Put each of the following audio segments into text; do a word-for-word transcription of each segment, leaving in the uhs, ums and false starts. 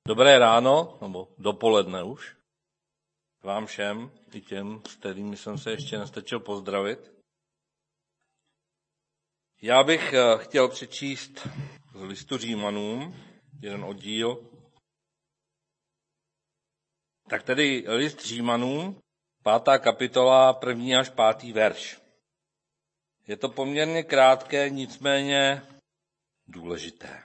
Dobré ráno, nebo dopoledne už, vám všem, i těm, s kterými jsem se ještě nestačil pozdravit. Já bych chtěl přečíst z listu Římanům jeden oddíl. Tak tedy list Římanům, pátá kapitola, první až pátý verš. Je to poměrně krátké, nicméně důležité.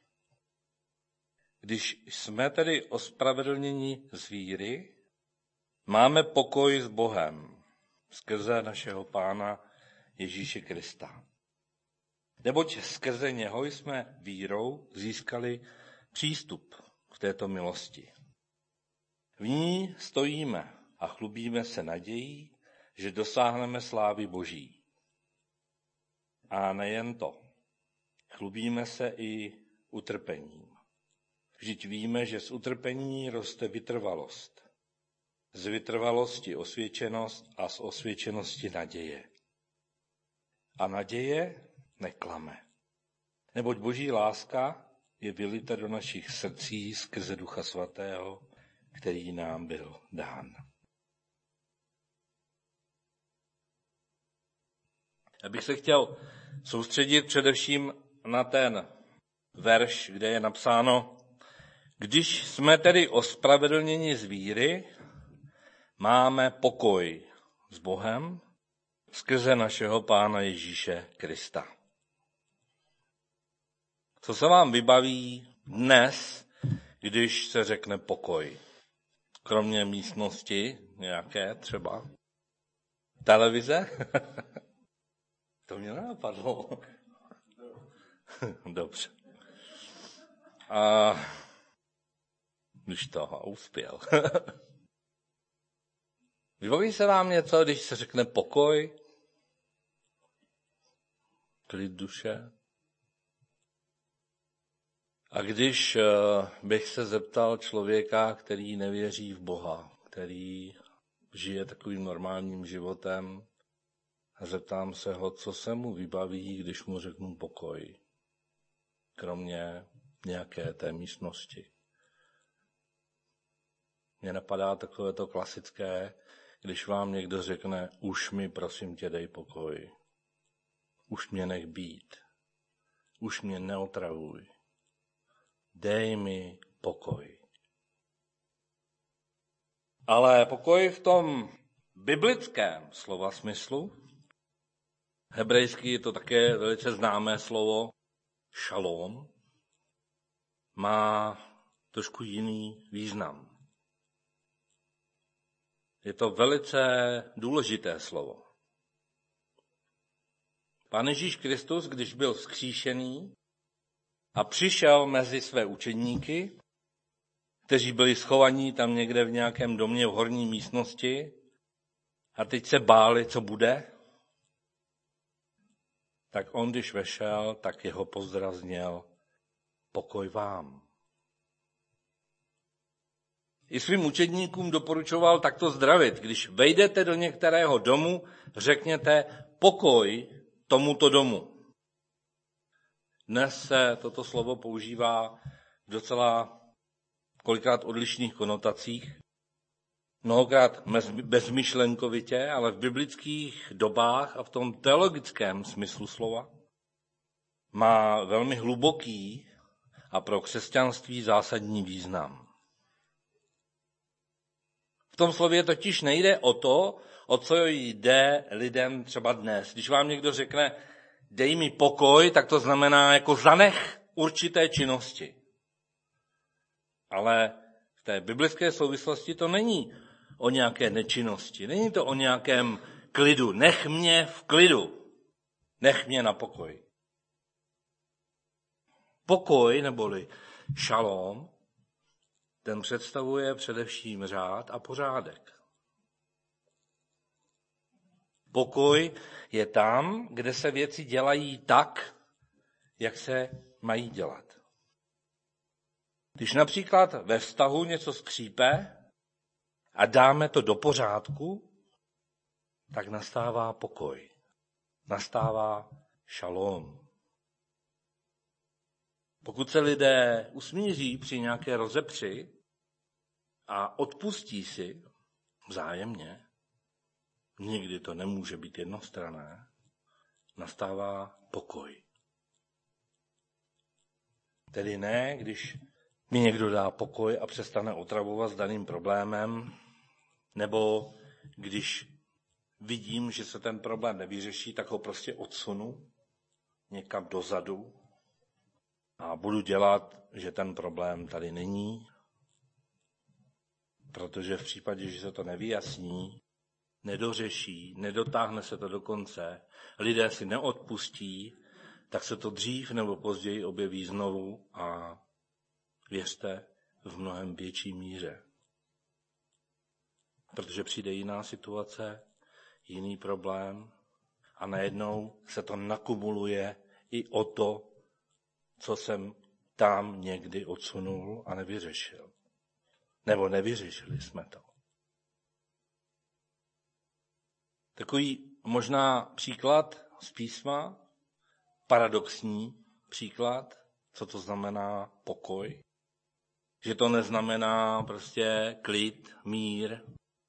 Když jsme tedy ospravedlněni z víry, máme pokoj s Bohem skrze našeho Pána Ježíše Krista. Neboť skrze něho jsme vírou získali přístup k této milosti. V ní stojíme a chlubíme se nadějí, že dosáhneme slávy Boží. A nejen to, chlubíme se i utrpením. Vždyť víme, že z utrpení roste vytrvalost, z vytrvalosti osvědčenost a z osvědčenosti naděje. A naděje neklame. Neboť Boží láska je vylita do našich srdcí skrze Ducha Svatého, který nám byl dán. Já bych se chtěl soustředit především na ten verš, kde je napsáno: Když jsme tedy ospravedlněni z víry, máme pokoj s Bohem skrze našeho Pána Ježíše Krista. Co se vám vybaví dnes, když se řekne pokoj? Kromě místnosti nějaké třeba? Televize? To mě nenapadlo. Dobře. A když toho uspěl. Vybaví se vám něco, když se řekne pokoj? Klid duše? A když bych se zeptal člověka, který nevěří v Boha, který žije takovým normálním životem, a zeptám se ho, co se mu vybaví, když mu řeknu pokoj, kromě nějaké té místnosti. Mně napadá takové to klasické, když vám někdo řekne, už mi prosím tě dej pokoj, už mě nech být, už mě neotravuj, dej mi pokoj. Ale pokoj v tom biblickém slova smyslu, hebrejsky je to také velice známé slovo šalom, má trošku jiný význam. Je to velice důležité slovo. Pán Ježíš Kristus, když byl vzkříšený a přišel mezi své učedníky, kteří byli schovaní tam někde v nějakém domě v horní místnosti a teď se báli, co bude, tak on, když vešel, tak jeho pozdrav zněl: pokoj vám. I svým učedníkům doporučoval takto zdravit. Když vejdete do některého domu, řekněte pokoj tomuto domu. Dnes se toto slovo používá v docela kolikrát odlišných konotacích, mnohokrát bezmyšlenkovitě, ale v biblických dobách a v tom teologickém smyslu slova má velmi hluboký a pro křesťanství zásadní význam. V tom slově totiž nejde o to, o co jde lidem třeba dnes. Když vám někdo řekne, dej mi pokoj, tak to znamená jako zanech určité činnosti. Ale v té biblické souvislosti to není o nějaké nečinnosti, není to o nějakém klidu. Nech mě v klidu, nech mě na pokoj. Pokoj, neboli šalom, ten představuje především řád a pořádek. Pokoj je tam, kde se věci dělají tak, jak se mají dělat. Když například ve vztahu něco skřípe a dáme to do pořádku, tak nastává pokoj. Nastává šalom. Pokud se lidé usmíří při nějaké rozepři a odpustí si vzájemně, nikdy to nemůže být jednostranné, nastává pokoj. Tedy ne, když mi někdo dá pokoj a přestane otravovat s daným problémem, nebo když vidím, že se ten problém nevyřeší, tak ho prostě odsunu někam dozadu a budu dělat, že ten problém tady není, protože v případě, že se to nevyjasní, nedořeší, nedotáhne se to do konce, lidé si neodpustí, tak se to dřív nebo později objeví znovu a věřte, v mnohem větší míře. Protože přijde jiná situace, jiný problém a najednou se to nakumuluje i o to, co jsem tam někdy odsunul a nevyřešil. Nebo nevyřešili jsme to. Takový možná příklad z písma, paradoxní příklad, co to znamená pokoj. Že to neznamená prostě klid, mír.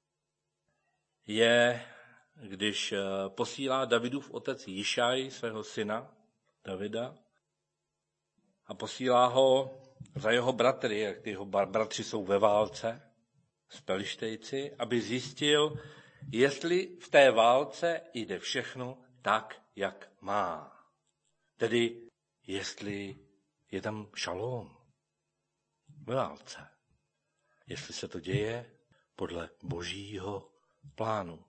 Je, když posílá Davidův otec Jišaj, svého syna Davida, a posílá ho za jeho bratry, jak ty jeho bratři jsou ve válce s Pelištejci, aby zjistil, jestli v té válce jde všechno tak, jak má. Tedy, jestli je tam šalom ve válce. Jestli se to děje podle božího plánu.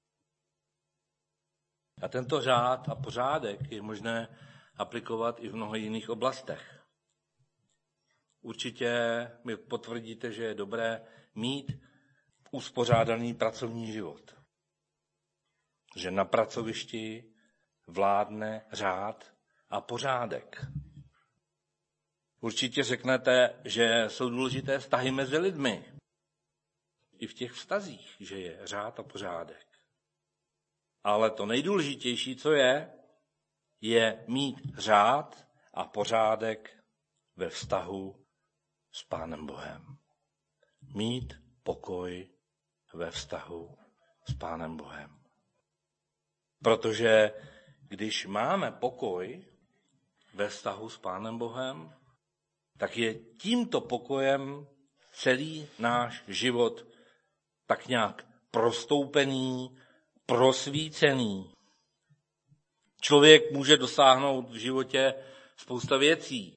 A tento řád a pořádek je možné aplikovat i v mnoha jiných oblastech. Určitě mi potvrdíte, že je dobré mít uspořádaný pracovní život. Že na pracovišti vládne řád a pořádek. Určitě řeknete, že jsou důležité vztahy mezi lidmi. I v těch vztazích, že je řád a pořádek. Ale to nejdůležitější, co je, je mít řád a pořádek ve vztahu s Pánem Bohem. Mít pokoj ve vztahu s Pánem Bohem. Protože když máme pokoj ve vztahu s Pánem Bohem, tak je tímto pokojem celý náš život tak nějak prostoupený, prosvícený. Člověk může dosáhnout v životě spousta věcí.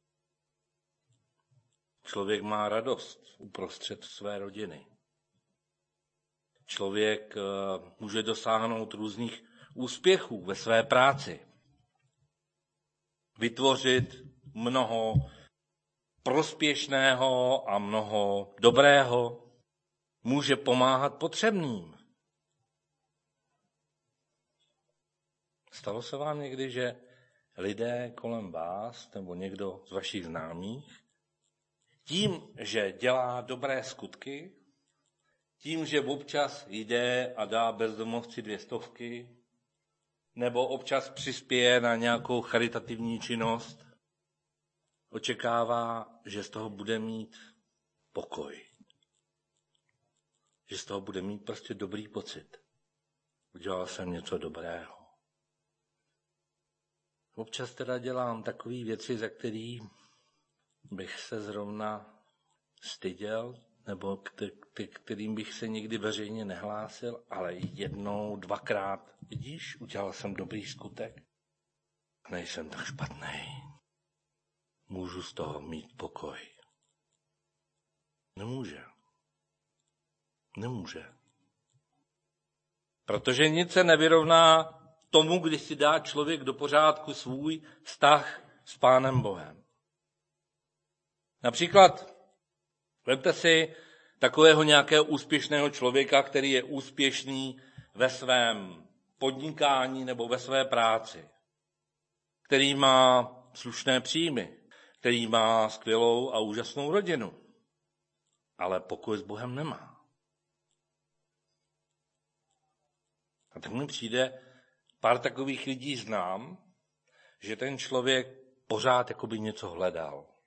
Člověk má radost uprostřed své rodiny. Člověk může dosáhnout různých úspěchů ve své práci. Vytvořit mnoho prospěšného a mnoho dobrého. Může pomáhat potřebným. Stalo se vám někdy, že lidé kolem vás nebo někdo z vašich známých tím, že dělá dobré skutky, tím, že občas jde a dá bezdomovci dvě stovky, nebo občas přispěje na nějakou charitativní činnost, očekává, že z toho bude mít pokoj. Že z toho bude mít prostě dobrý pocit. Udělal jsem něco dobrého. Občas teda dělám takové věci, za který bych se zrovna styděl, nebo kterým bych se nikdy veřejně nehlásil, ale jednou, dvakrát, vidíš, udělal jsem dobrý skutek. Nejsem tak špatný. Můžu z toho mít pokoj. Nemůže. Nemůže. Protože nic se nevyrovná tomu, když si dá člověk do pořádku svůj vztah s Pánem Bohem. Například, vemte si takového nějakého úspěšného člověka, který je úspěšný ve svém podnikání nebo ve své práci, který má slušné příjmy, který má skvělou a úžasnou rodinu, ale pokoj s Bohem nemá. A tak mi přijde, pár takových lidí znám, že ten člověk pořád jakoby něco hledal.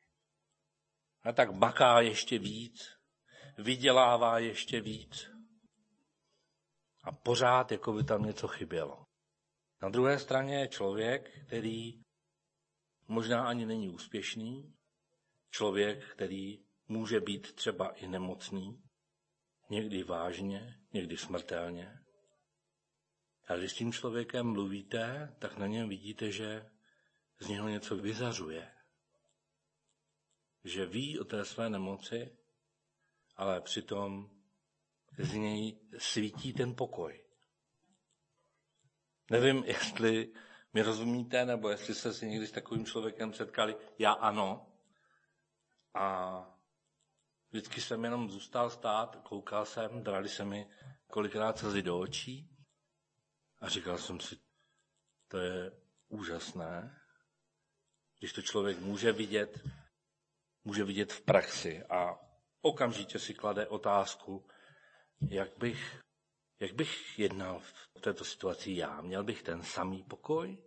A tak maká ještě víc, vydělává ještě víc. A pořád, jako by tam něco chybělo. Na druhé straně je člověk, který možná ani není úspěšný, člověk, který může být třeba i nemocný, někdy vážně, někdy smrtelně. A když s tím člověkem mluvíte, tak na něm vidíte, že z něho něco vyzařuje. Že ví o té své nemoci, ale přitom z něj svítí ten pokoj. Nevím, jestli mi rozumíte, nebo jestli jste si někdy s takovým člověkem setkali. Já ano. A vždycky jsem jenom zůstal stát, koukal jsem, dali se mi kolikrát slzy do očí a říkal jsem si, to je úžasné, když to člověk může vidět, může vidět v praxi a okamžitě si klade otázku, jak bych, jak bych jednal v této situaci já. Měl bych ten samý pokoj?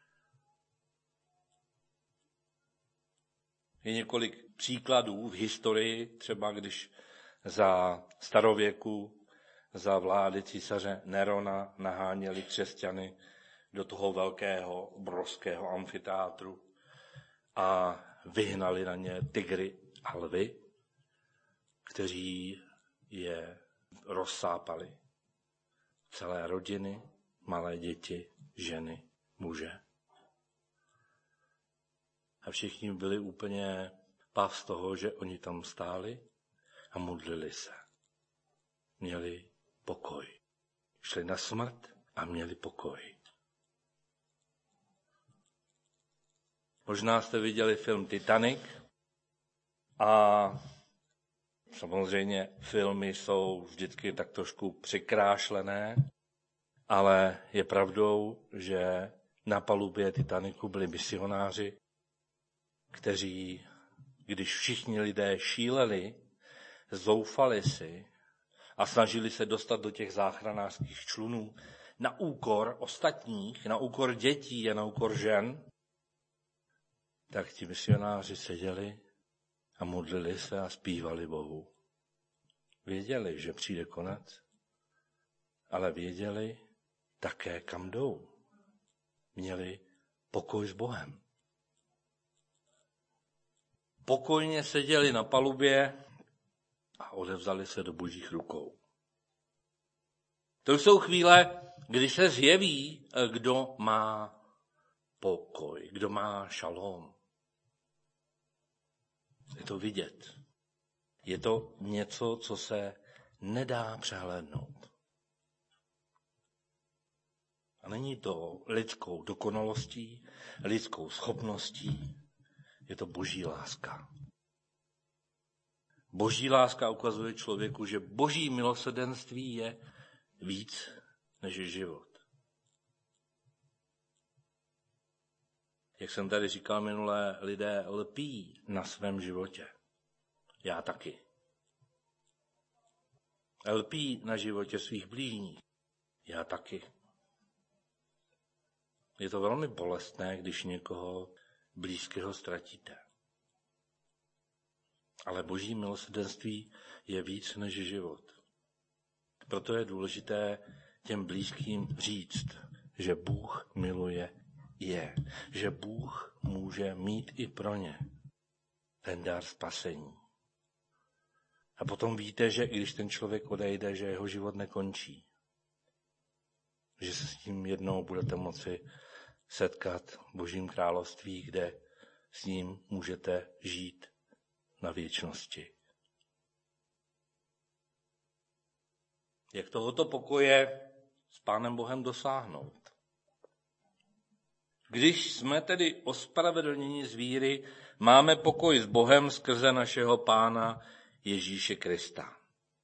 Je několik příkladů v historii, třeba když za starověku, za vlády císaře Nerona naháněli křesťany do toho velkého, obrovského amfiteátru a vyhnali na ně tygry a lvy, kteří je rozsápali. Celé rodiny, malé děti, ženy, muže. A všichni byli úplně pav z toho, že oni tam stáli a modlili se. Měli pokoj. Šli na smrt a měli pokoj. Možná jste viděli film Titanic a samozřejmě filmy jsou vždycky tak trošku přikrášlené, ale je pravdou, že na palubě Titanicu byli misionáři, kteří, když všichni lidé šíleli, zoufali si a snažili se dostat do těch záchranářských člunů na úkor ostatních, na úkor dětí a na úkor žen, tak ti misionáři seděli a modlili se a zpívali Bohu. Věděli, že přijde konec, ale věděli také, kam jdou. Měli pokoj s Bohem. Pokojně seděli na palubě a odevzali se do Božích rukou. To jsou chvíle, kdy se zjeví, kdo má pokoj, kdo má šalom. Je to vidět. Je to něco, co se nedá přehlédnout. A není to lidskou dokonalostí, lidskou schopností, je to Boží láska. Boží láska ukazuje člověku, že Boží milosrdenství je víc než život. Jak jsem tady říkal minulé, lidé lpí na svém životě. Já taky. Lpí na životě svých blížních. Já taky. Je to velmi bolestné, když někoho blízkého ztratíte. Ale Boží milosrdenství je víc než život. Proto je důležité těm blízkým říct, že Bůh miluje je, že Bůh může mít i pro ně ten dar spasení. A potom víte, že i když ten člověk odejde, že jeho život nekončí. Že se s ním jednou budete moci setkat v Božím království, kde s ním můžete žít na věčnosti. Jak tohoto pokoje s Pánem Bohem dosáhnout? Když jsme tedy ospravedlněni z víry, máme pokoj s Bohem skrze našeho Pána Ježíše Krista.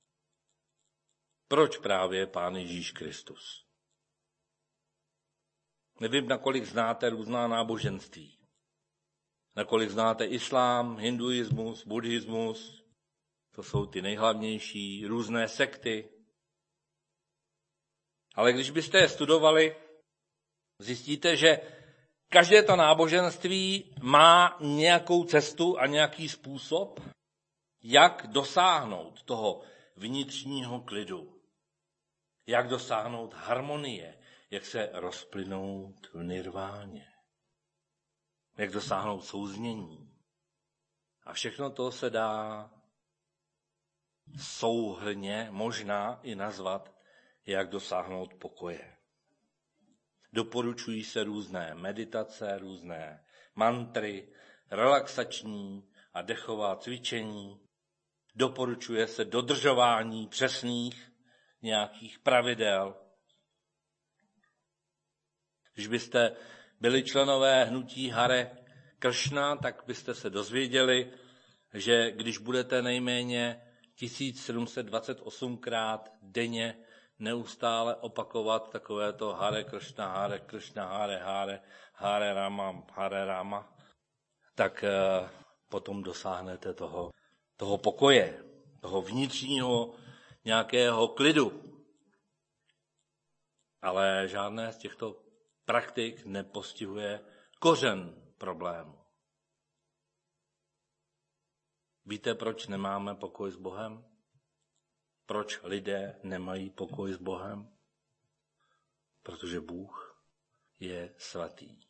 Proč právě Pán Ježíš Kristus? Nevím, nakolik znáte různá náboženství. Nakolik znáte islám, hinduismus, buddhismus. To jsou ty nejhlavnější, různé sekty. Ale když byste je studovali, zjistíte, že každé to náboženství má nějakou cestu a nějaký způsob, Jak dosáhnout toho vnitřního klidu? Jak dosáhnout harmonie? Jak se rozplynout v nirváně? Jak dosáhnout souznění? A všechno to se dá souhrnně možná i nazvat, jak dosáhnout pokoje. Doporučují se různé meditace, různé mantry, relaxační a dechová cvičení. Doporučuje se dodržování přesných nějakých pravidel. Když byste byli členové hnutí Hare Kršna, tak byste se dozvěděli, že když budete nejméně tisíc sedm set dvacet osmkrát denně neustále opakovat takovéto Hare Kršna, Hare Kršna, Hare Hare, Hare Rama, Hare Rama, tak potom dosáhnete toho, toho pokoje, toho vnitřního nějakého klidu. Ale žádné z těchto praktik nepostihuje kořen problému. Víte, proč nemáme pokoj s Bohem? Proč lidé nemají pokoj s Bohem? Protože Bůh je svatý.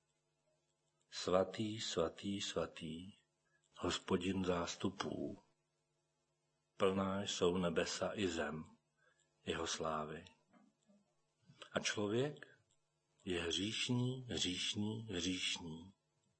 Svatý, svatý, svatý, Hospodin zástupů. Plná jsou nebesa i zem jeho slávy. A člověk je hříšný, hříšný, hříšný.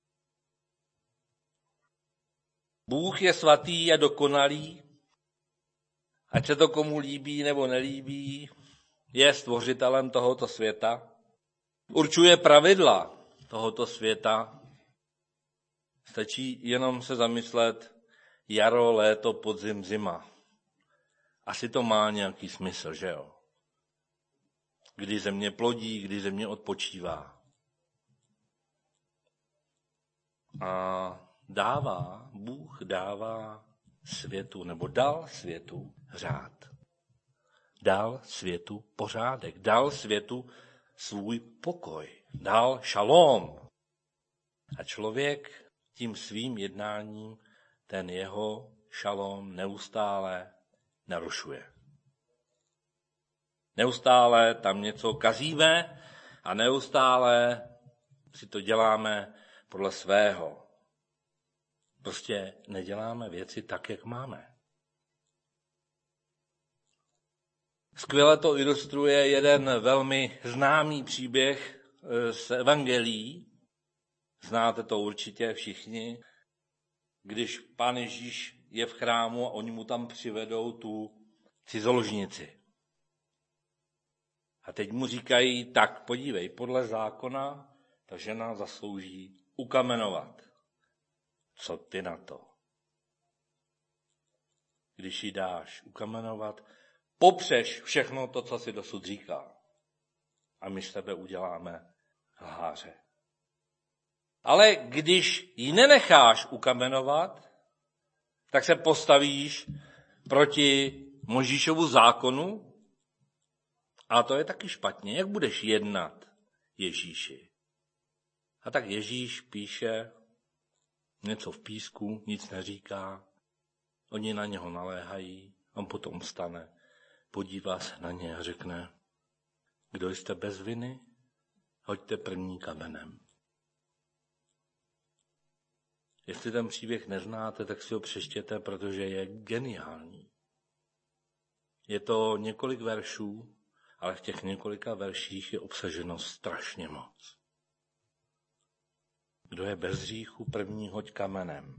Bůh je svatý a dokonalý, ať se to komu líbí nebo nelíbí, je stvořitelem tohoto světa, určuje pravidla tohoto světa. Stačí jenom se zamyslet jaro, léto, podzim, zima. Asi to má nějaký smysl, že jo? Kdy země plodí, kdy země odpočívá. A dává, Bůh dává světu, nebo dal světu řád. Dal světu pořádek, dal světu svůj pokoj, dal šalom. A člověk tím svým jednáním ten jeho šalom neustále narušuje. Neustále tam něco kazíme a neustále si to děláme podle svého. Prostě neděláme věci tak, jak máme. Skvěle to ilustruje jeden velmi známý příběh z evangelií. Znáte to určitě všichni. Když Pán Ježíš je v chrámu a oni mu tam přivedou tu cizoložnici. A teď mu říkají, tak podívej, podle zákona ta žena zaslouží ukamenovat. Co ty na to? Když ji dáš ukamenovat, popřeš všechno to, co si dosud říkal. A my z tebe uděláme lháře. Ale když ji nenecháš ukamenovat, tak se postavíš proti Mojžíšovu zákonu a to je taky špatně. Jak budeš jednat Ježíši? A tak Ježíš píše něco v písku, nic neříká, oni na něho naléhají, on potom vstane, podívá se na ně a řekne, kdo jste bez viny, hoďte první kamenem. Jestli ten příběh neznáte, tak si ho přečtěte, protože je geniální. Je to několik veršů, ale v těch několika verších je obsaženo strašně moc. Kdo je bez hříchu, první hoď kamenem.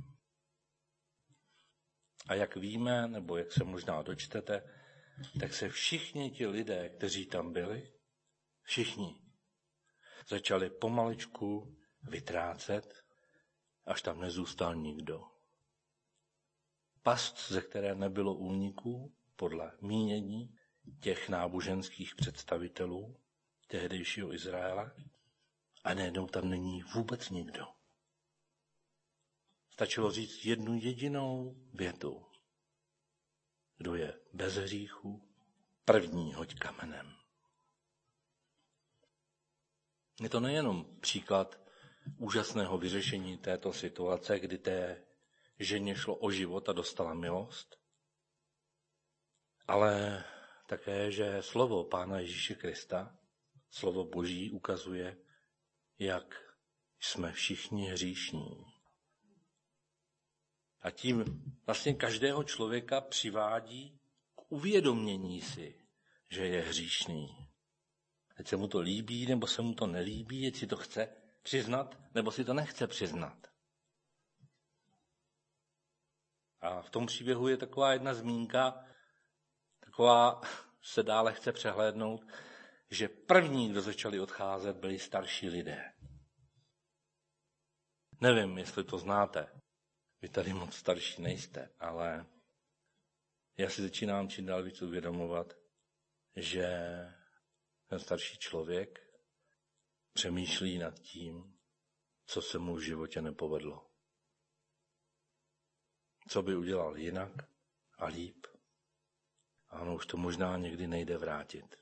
A jak víme, nebo jak se možná dočtete, tak se všichni ti lidé, kteří tam byli, všichni začali pomaličku vytrácet, až tam nezůstal nikdo. Past, ze které nebylo úniků, podle mínění těch náboženských představitelů tehdejšího Izraele, a najednou tam není vůbec nikdo. Stačilo říct jednu jedinou větu. Kdo je bez hříchu, první hoď kamenem. Je to nejenom příklad úžasného vyřešení této situace, kdy té ženě šlo o život a dostala milost, ale také, že slovo Pána Ježíše Krista, slovo Boží ukazuje, jak jsme všichni hříšní. A tím vlastně každého člověka přivádí k uvědomění si, že je hříšný. Ať se mu to líbí, nebo se mu to nelíbí, ať si to chce přiznat, nebo si to nechce přiznat. A v tom příběhu je taková jedna zmínka, taková se dále chce přehlédnout, že první, kdo začali odcházet, byli starší lidé. Nevím, jestli to znáte. Vy tady moc starší nejste, ale já si začínám čím dál víc uvědomovat, že ten starší člověk přemýšlí nad tím, co se mu v životě nepovedlo. Co by udělal jinak a líp. A ono už to možná někdy nejde vrátit.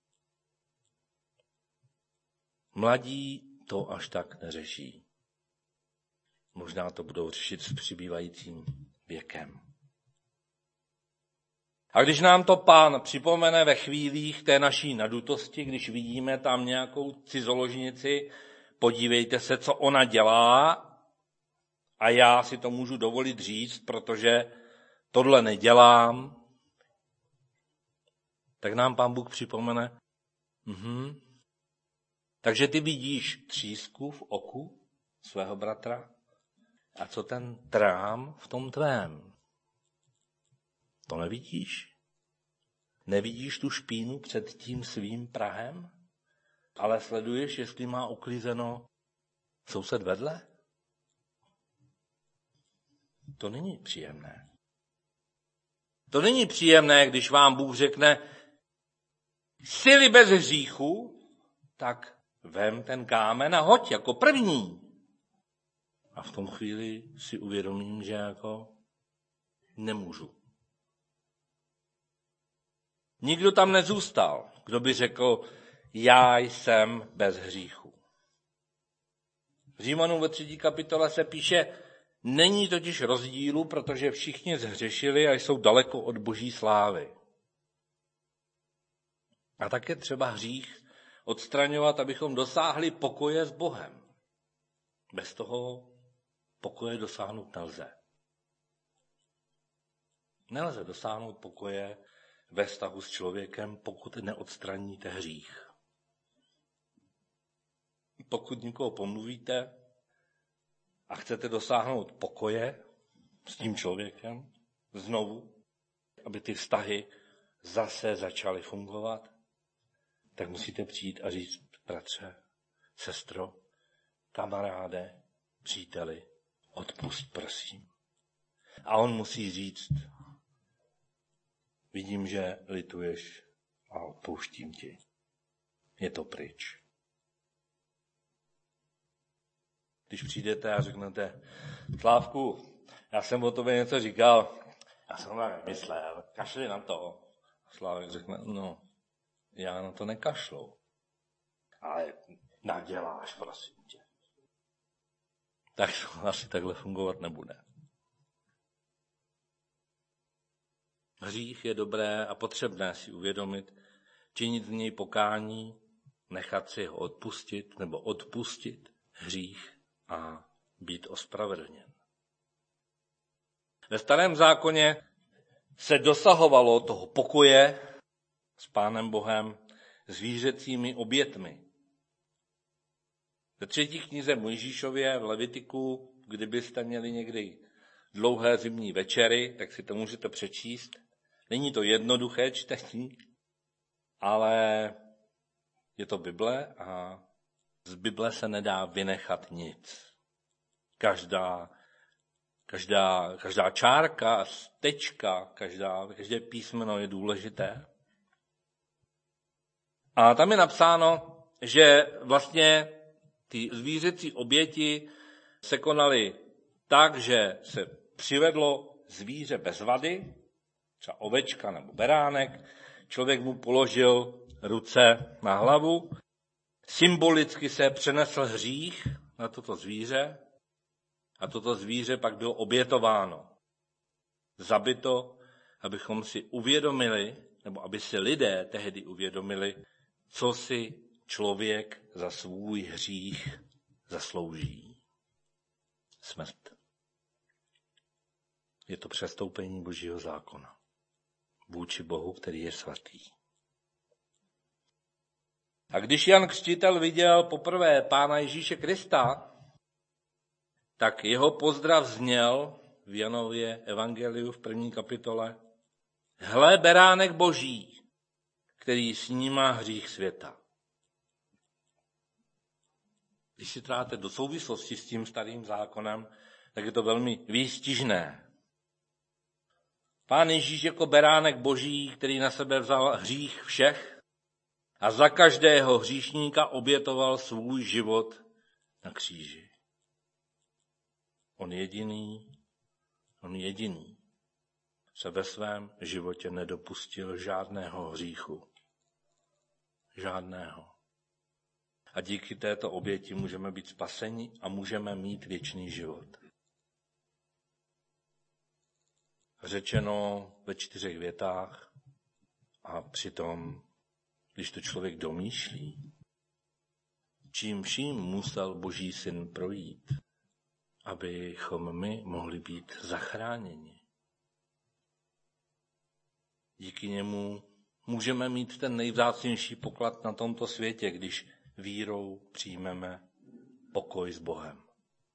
Mladí to až tak neřeší. Možná to budou řešit s přibývajícím věkem. A když nám to Pán připomene ve chvílích té naší nadutosti, když vidíme tam nějakou cizoložnici, podívejte se, co ona dělá, a já si to můžu dovolit říct, protože tohle nedělám, tak nám Pán Bůh připomene, mhm. Takže ty vidíš třísku v oku svého bratra, a co ten trám v tom tvém? To nevidíš? Nevidíš tu špínu před tím svým prahem? Ale sleduješ, jestli má uklízeno soused vedle? To není příjemné. To není příjemné, když vám Bůh řekne, jsi-li bez hříchu, tak vem ten kámen a hoď jako první. A v tom chvíli si uvědomím, že jako nemůžu. Nikdo tam nezůstal, kdo by řekl, já jsem bez hříchu. V Římanům ve třetí kapitole se píše, není totiž rozdílu, protože všichni zhřešili a jsou daleko od Boží slávy. A také třeba hřích odstraňovat, abychom dosáhli pokoje s Bohem. Bez toho pokoje dosáhnout nelze. Nelze dosáhnout pokoje ve vztahu s člověkem, pokud neodstraníte hřích. Pokud nikoho pomluvíte a chcete dosáhnout pokoje s tím člověkem, znovu, aby ty vztahy zase začaly fungovat, tak musíte přijít a říct, bratře, sestro, kamaráde, příteli, odpusť, prosím. A on musí říct, vidím, že lituješ a odpouštím ti. Je to pryč. Když přijdete a řeknete, Slávku, já jsem o tobě něco říkal, já jsem tak myslel, kašli na to. Slávek řekne, no, já na to nekašlu. Ale naděláš, prosím tě. Tak to asi takhle fungovat nebude. Hřích je dobré a potřebné si uvědomit, činit z něj pokání, nechat si ho odpustit nebo odpustit hřích a být ospravedlněn. Ve Starém zákoně se dosahovalo toho pokoje s Pánem Bohem zvířecími obětmi. Ve třetí knize Mojžíšově v Levitiku, kdybyste měli někdy dlouhé zimní večery, tak si to můžete přečíst. Není to jednoduché čtení, ale je to Bible a z Bible se nedá vynechat nic. Každá, každá, každá čárka, tečka, každá, každé písmeno je důležité. A tam je napsáno, že vlastně ty zvířecí oběti se konaly tak, že se přivedlo zvíře bez vady, třeba ovečka nebo beránek, člověk mu položil ruce na hlavu, symbolicky se přenesl hřích na toto zvíře A toto zvíře pak bylo obětováno. Zabito, abychom si uvědomili, nebo aby si lidé tehdy uvědomili, co si člověk za svůj hřích zaslouží. Smrt. Je to přestoupení Božího zákona vůči Bohu, který je svatý. A když Jan Křtitel viděl poprvé Pána Ježíše Krista, tak jeho pozdrav zněl v Janově evangeliu v první kapitole: Hle, beránek Boží, který snímá hřích světa. Když si tráte do souvislosti s tím starým zákonem, tak je to velmi výstižné. Pán Ježíš jako beránek Boží, který na sebe vzal hřích všech a za každého hříšníka obětoval svůj život na kříži. On jediný, on jediný se ve svém životě nedopustil žádného hříchu. Žádného. A díky této oběti můžeme být spaseni a můžeme mít věčný život. Řečeno ve čtyřech větách a přitom, když to člověk domýšlí, čím vším musel Boží syn projít, abychom my mohli být zachráněni. Díky němu můžeme mít ten nejvzácnější poklad na tomto světě, když vírou přijmeme pokoj s Bohem.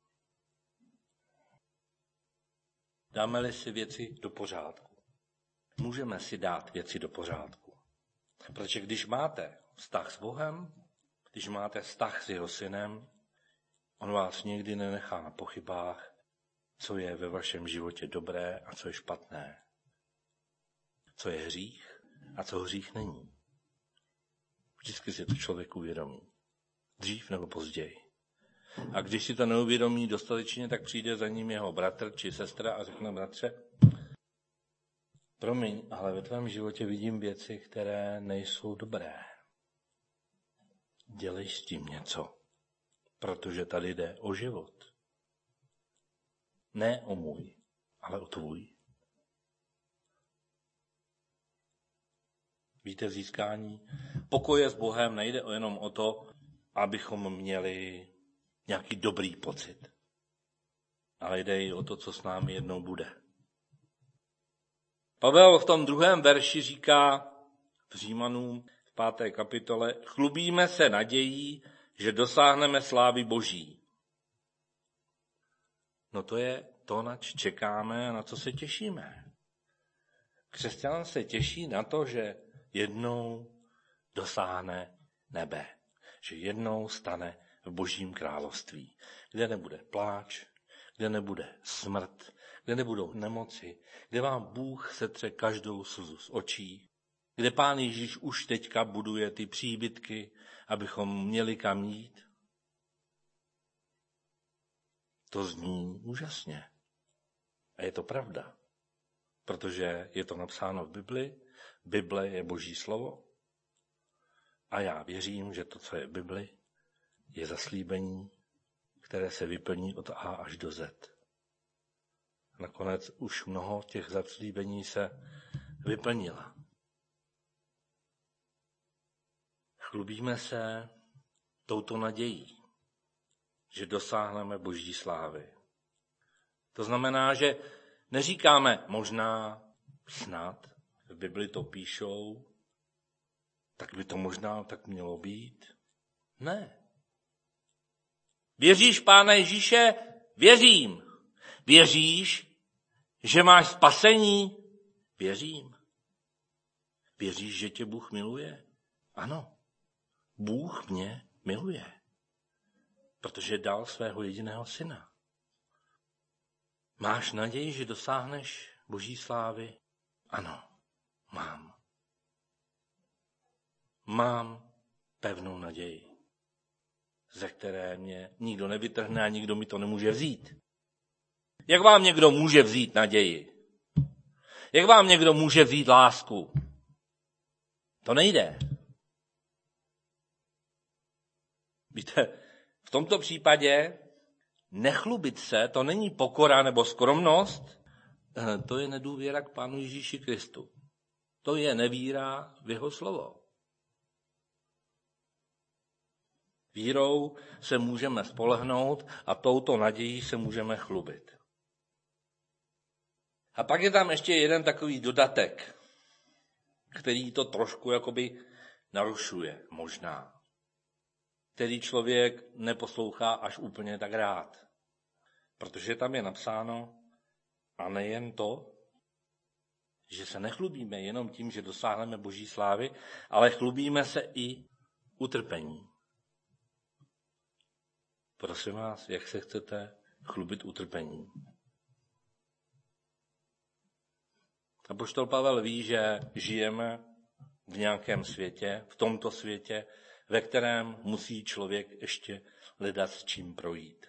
Dáme-li si věci do pořádku. Můžeme si dát věci do pořádku. Protože když máte vztah s Bohem, když máte vztah s jeho synem, on vás nikdy nenechá na pochybách, co je ve vašem životě dobré a co je špatné. Co je hřích a co hřích není. Vždycky si to člověk uvědomí. Dřív nebo později. A když si to neuvědomí dostatečně, tak přijde za ním jeho bratr či sestra a řekne: bratře, promiň, ale ve tvém životě vidím věci, které nejsou dobré. Dělej s tím něco, protože tady jde o život. Ne o můj, ale o tvůj. Víte, získání pokoje s Bohem nejde jenom o to, abychom měli nějaký dobrý pocit. Ale jde i o to, co s námi jednou bude. Pavel v tom druhém verši říká v Římanům v páté kapitole: chlubíme se nadějí, že dosáhneme slávy Boží. No to je to, na co čekáme a na co se těšíme. Křesťan se těší na to, že jednou dosáhne nebe. Že jednou stane v Božím království, kde nebude pláč, kde nebude smrt, kde nebudou nemoci, kde vám Bůh setře každou slzu z očí, kde Pán Ježíš už teďka buduje ty příbytky, abychom měli kam jít. To zní úžasně. A je to pravda, protože je to napsáno v Bibli. Bible je Boží slovo. A já věřím, že to, co je v Bibli, je zaslíbení, které se vyplní od A až do Z. Nakonec už mnoho těch zaslíbení se vyplnila. Chlubíme se touto nadějí, že dosáhneme Boží slávy. To znamená, že neříkáme možná, snad, v Bibli to píšou, tak by to možná tak mělo být. Ne. Věříš Pána Ježíše? Věřím. Věříš, že máš spasení? Věřím. Věříš, že tě Bůh miluje? Ano. Bůh mě miluje, protože dal svého jediného syna. Máš naději, že dosáhneš Boží slávy? Ano, mám. Mám pevnou naději, ze které mě nikdo nevytrhne a nikdo mi to nemůže vzít. Jak vám někdo může vzít naději? Jak vám někdo může vzít lásku? To nejde. Víte, v tomto případě Nechlubit se, to není pokora nebo skromnost, to je nedůvěra k Pánu Ježíši Kristu. To je nevíra v jeho slovo. Vírou se můžeme spolehnout a touto nadějí se můžeme chlubit. A pak je tam ještě jeden takový dodatek, který to trošku jakoby narušuje, možná. Který člověk neposlouchá až úplně tak rád. Protože tam je napsáno, a nejen to, že se nechlubíme jenom tím, že dosáhneme boží slávy, ale chlubíme se i utrpení. Prosím vás, jak se chcete chlubit utrpení? Apoštol Pavel ví, že žijeme v nějakém světě, v tomto světě, ve kterém musí člověk ještě hledat s čím projít.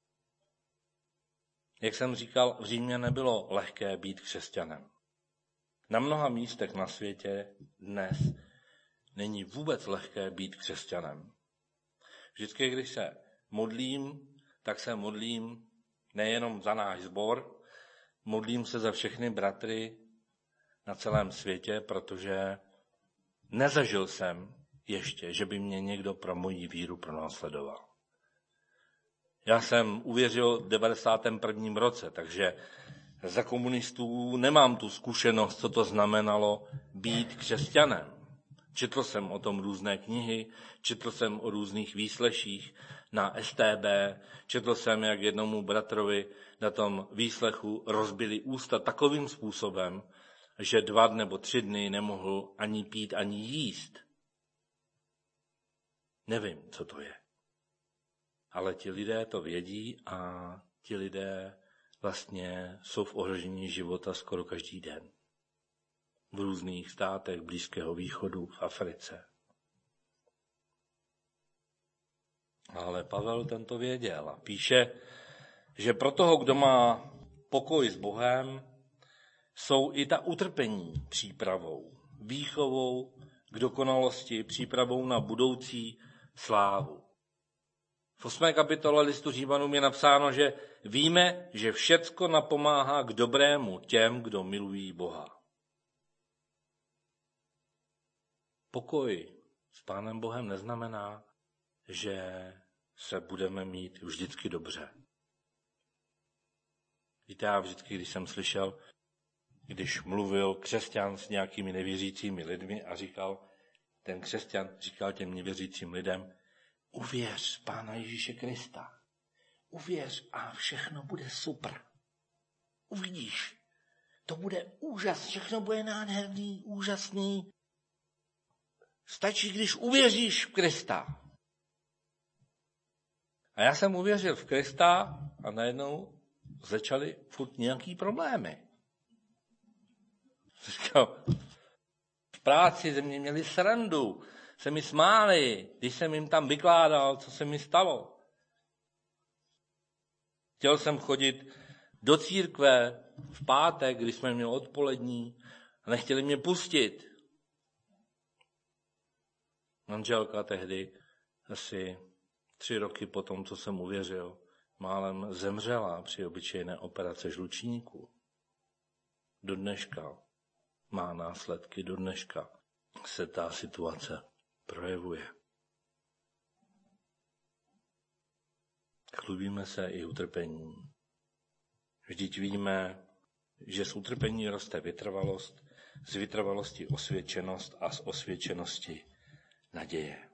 Jak jsem říkal, v Římě nebylo lehké být křesťanem. Na mnoha místech na světě dnes není vůbec lehké být křesťanem. Vždycky, když se modlím, tak se modlím nejenom za náš sbor, modlím se za všechny bratry na celém světě, protože nezažil jsem ještě, že by mě někdo pro moji víru pronásledoval. Já jsem uvěřil v devadesátém prvním roce, takže za komunistů nemám tu zkušenost, co to znamenalo být křesťanem. Četl jsem o tom různé knihy, četl jsem o různých výsleších na S T B, četl jsem, jak jednomu bratrovi na tom výslechu rozbili ústa takovým způsobem, že dva nebo tři dny nemohl ani pít, ani jíst. Nevím, co to je. Ale ti lidé to vědí a ti lidé vlastně jsou v ohrožení života skoro každý den. V různých státech Blízkého východu, v Africe. Ale Pavel tento věděl a píše, že pro toho, kdo má pokoj s Bohem, jsou i ta utrpení přípravou, výchovou k dokonalosti, přípravou na budoucí slávu. V osmé kapitole listu Římanům je napsáno, že víme, že všecko napomáhá k dobrému těm, kdo milují Boha. Pokoj s Pánem Bohem neznamená, že se budeme mít vždycky dobře. Víte, já vždycky, když jsem slyšel, když mluvil křesťan s nějakými nevěřícími lidmi a říkal, ten křesťan říkal těm nevěřícím lidem, uvěř Pána Ježíše Krista. Uvěř a všechno bude super. Uvidíš. To bude úžas, všechno bude nádherný, úžasný. Stačí, když uvěříš v Krista. A já jsem uvěřil v Krista a najednou začaly furt nějaký problémy. Říkal, v práci ze mě měli srandu, se mi smáli, když jsem jim tam vykládal, co se mi stalo. Chtěl jsem chodit do církve v pátek, když jsme měli odpolední, a nechtěli mě pustit. Manželka tehdy asi tři roky po tom, co jsem uvěřil, málem zemřela při obyčejné operaci žlučníku. Do dneška má následky, do dneška se ta situace projevuje. Chlubíme se i utrpení. Vždyť víme, že z utrpení roste vytrvalost, z vytrvalosti osvědčenost a z osvědčenosti naděje.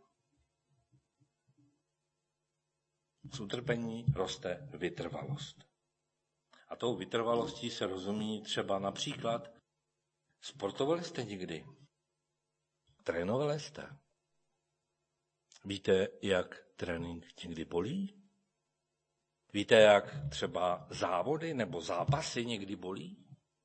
Z utrpení roste vytrvalost. A tou vytrvalostí se rozumí třeba například, sportovali jste někdy? Trénovali jste? Víte, jak trénink někdy bolí? Víte, jak třeba závody nebo zápasy někdy bolí?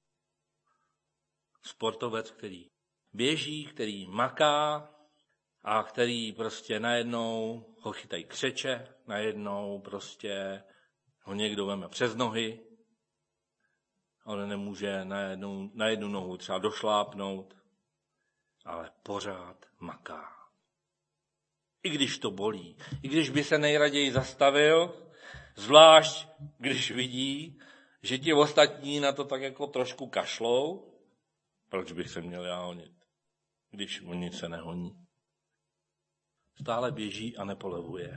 Sportovec, který běží, který maká a který prostě najednou ho chytají křeče, najednou prostě ho někdo veme přes nohy, on nemůže na jednu, na jednu nohu třeba došlápnout, ale pořád maká. I když to bolí, i když by se nejraději zastavil Zvlášť, když vidí, že ti ostatní na to tak jako trošku kašlou. Proč bych se měl já honit, když oni se nehoní? Stále běží a nepolevuje.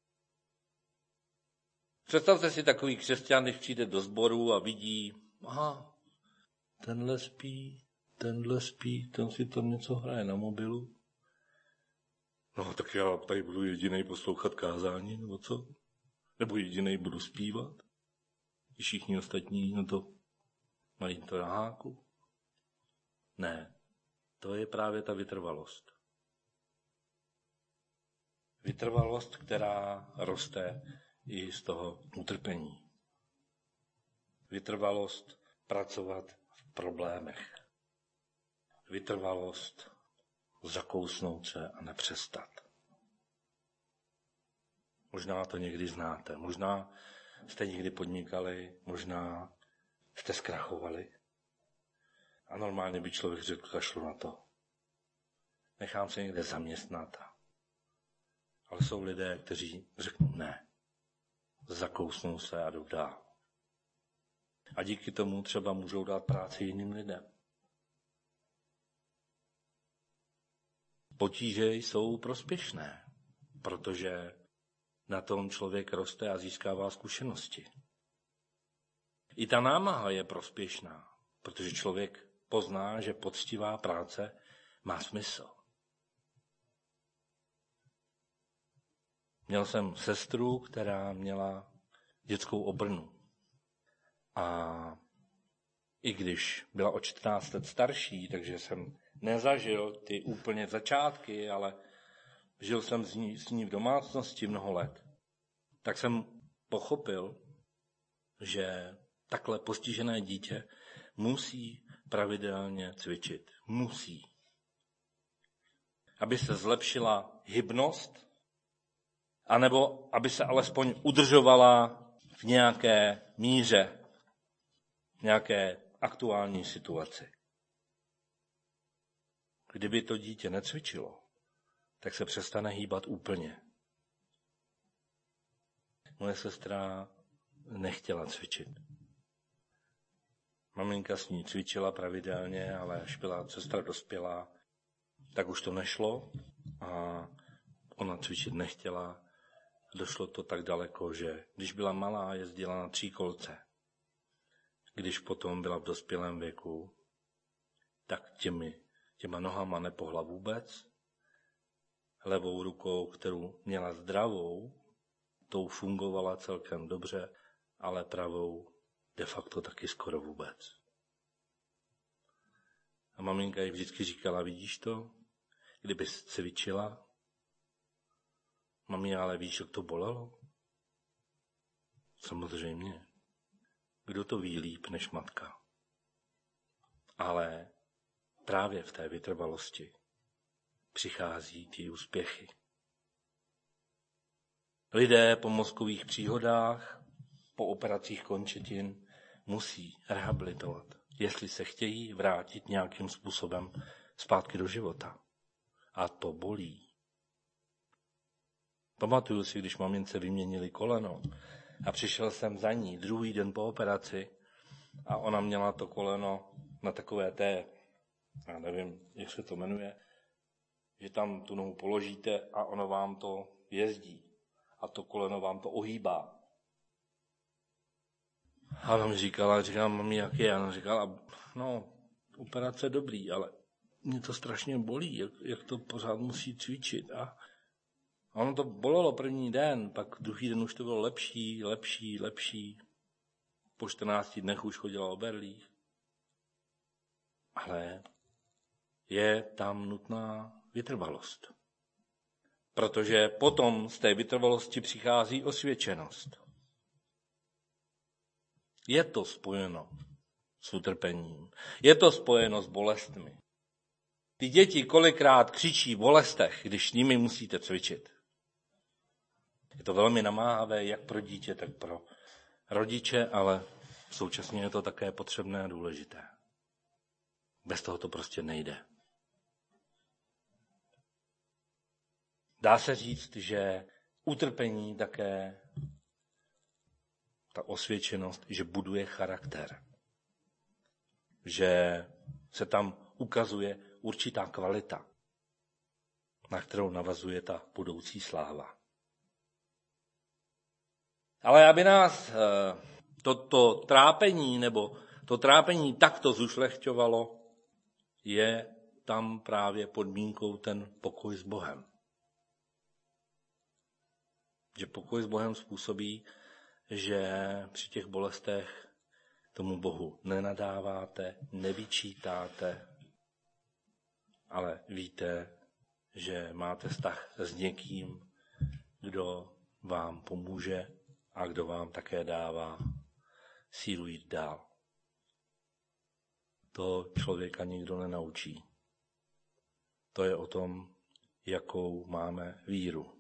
Představte si takový křesťan, když přijde do sboru a vidí, aha, tenhle spí, tenhle spí, ten si tam něco hraje na mobilu. No tak já tady budu jedinej poslouchat kázání, nebo co? Nebo jedinej budu zpívat? I všichni ostatní, no to mají to na háku. Ne, to je právě ta vytrvalost. Vytrvalost, která roste i z toho utrpení. Vytrvalost pracovat v problémech. Vytrvalost zakousnout se a nepřestat. Možná to někdy znáte, možná jste někdy podnikali, možná jste zkrachovali. A normálně by člověk řekl, kašlu na to. Nechám se někde zaměstnat. Ale jsou lidé, kteří řeknou ne. Zakousnou se a jdou dál. A díky tomu třeba můžou dát práci jiným lidem. Potíže jsou prospěšné, protože na tom člověk roste a získává zkušenosti. I ta námaha je prospěšná, protože člověk pozná, že poctivá práce má smysl. Měl jsem sestru, která měla dětskou obrnu. A i když byla o čtrnáct let starší, takže jsem nezažil ty úplně začátky, ale žil jsem s ní, s ní v domácnosti mnoho let, tak jsem pochopil, že takhle postižené dítě musí pravidelně cvičit. Musí. Aby se zlepšila hybnost, anebo aby se alespoň udržovala v nějaké míře, v nějaké aktuální situaci. Kdyby to dítě necvičilo, tak se přestane hýbat úplně. Moje sestra nechtěla cvičit. Maminka s ní cvičila pravidelně, ale až byla sestra dospělá, tak už to nešlo a ona cvičit nechtěla. Došlo to tak daleko, že když byla malá, jezdila na tříkolce. Když potom byla v dospělém věku, tak těmi, těma nohama nepohla vůbec. Levou rukou, kterou měla zdravou, tou fungovala celkem dobře, ale pravou de facto taky skoro vůbec. A maminka jí vždycky říkala, vidíš to? Kdybys cvičila, mami, ale víš, jak to bolelo? Samozřejmě. Kdo to ví líp než matka? Ale právě v té vytrvalosti přichází ty úspěchy. Lidé po mozkových příhodách, po operacích končetin musí rehabilitovat, jestli se chtějí vrátit nějakým způsobem zpátky do života. A to bolí. Pamatuju si, když mamince vyměnili koleno a přišel jsem za ní druhý den po operaci a ona měla to koleno na takové té, já nevím, jak se to jmenuje, že tam tu nohu položíte a ono vám to jezdí a to koleno vám to ohýbá. A ona mi říkala, říkala, mami, jak je? A ona říkala, no, operace dobrý, ale mě to strašně bolí, jak, jak to pořád musí cvičit. A ono to bolelo první den, pak druhý den už to bylo lepší, lepší, lepší. Po čtrnácti dnech už chodila o berlích. Ale je tam nutná vytrvalost. Protože potom z té vytrvalosti přichází osvědčenost. Je to spojeno s utrpením. Je to spojeno s bolestmi. Ty děti kolikrát křičí v bolestech, když s nimi musíte cvičit. Je to velmi namáhavé jak pro dítě, tak pro rodiče, ale současně je to také potřebné a důležité. Bez toho to prostě nejde. Dá se říct, že utrpení také ta osvědčenost, že buduje charakter. Že se tam ukazuje určitá kvalita, na kterou navazuje ta budoucí sláva. Ale aby nás toto trápení nebo to trápení takto zušlechťovalo, je tam právě podmínkou ten pokoj s Bohem. Že pokoj s Bohem způsobí, že při těch bolestech tomu Bohu nenadáváte, nevyčítáte, ale víte, že máte vztah s někým, kdo vám pomůže a kdo vám také dává sílu jít dál. To člověka nikdo nenaučí. To je o tom, jakou máme víru.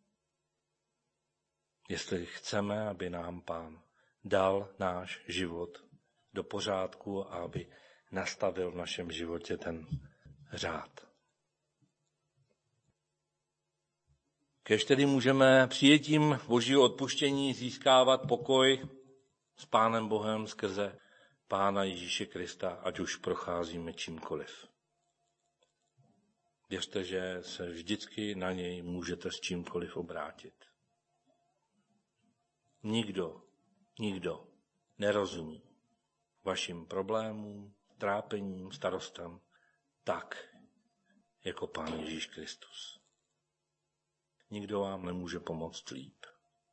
Jestli chceme, aby nám Pán dal náš život do pořádku a aby nastavil v našem životě ten řád. Kéž tedy můžeme přijetím Božího odpuštění získávat pokoj s Pánem Bohem skrze Pána Ježíše Krista, ať už procházíme čímkoliv. Věřte, že se vždycky na něj můžete s čímkoliv obrátit. Nikdo, nikdo nerozumí vašim problémům, trápením, starostem tak, jako Pán Ježíš Kristus. Nikdo vám nemůže pomoct líp.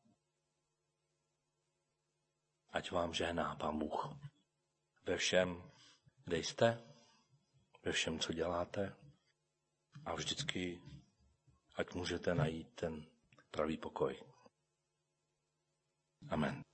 Ať vám žehná Pán Bůh. Ve všem, kde jste, ve všem, co děláte, a vždycky, ať můžete najít ten pravý pokoj. Amen.